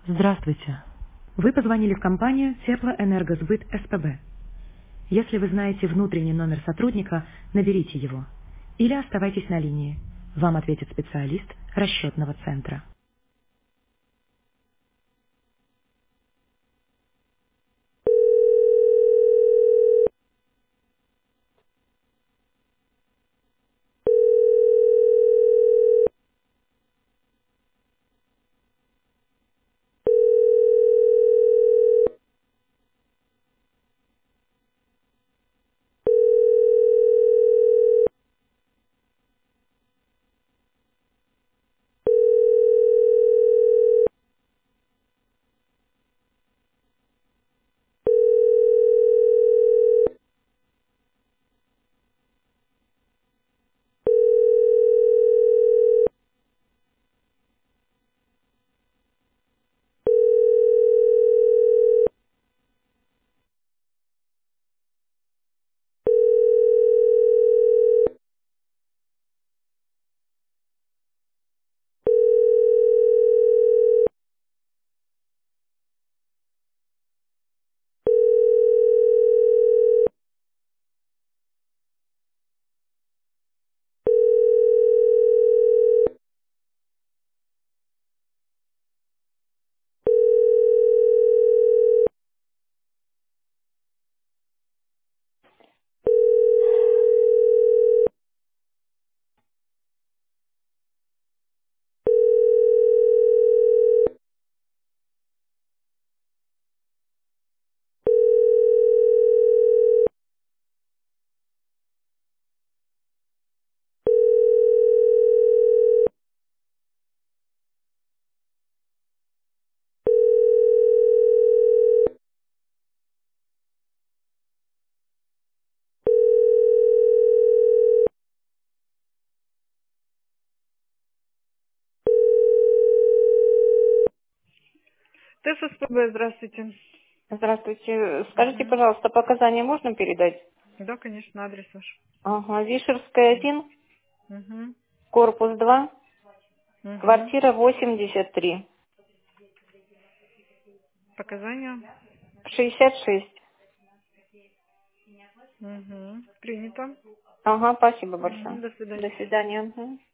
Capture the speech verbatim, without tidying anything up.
Здравствуйте. Вы позвонили в компанию Теплоэнергосбыт СПБ. Если вы знаете внутренний номер сотрудника, наберите его. Или оставайтесь на линии. Вам ответит специалист расчетного центра. ТССПБ, здравствуйте. Здравствуйте. Скажите, Мгм. пожалуйста, показания можно передать? Да, конечно, адрес ваш. Ага, Вишерская, один, Угу. корпус два, Угу. квартира восемьдесят три, Показания. шестьдесят шесть. Угу. Принято. Ага, спасибо Угу. большое. До До свидания. свидания. Мгм.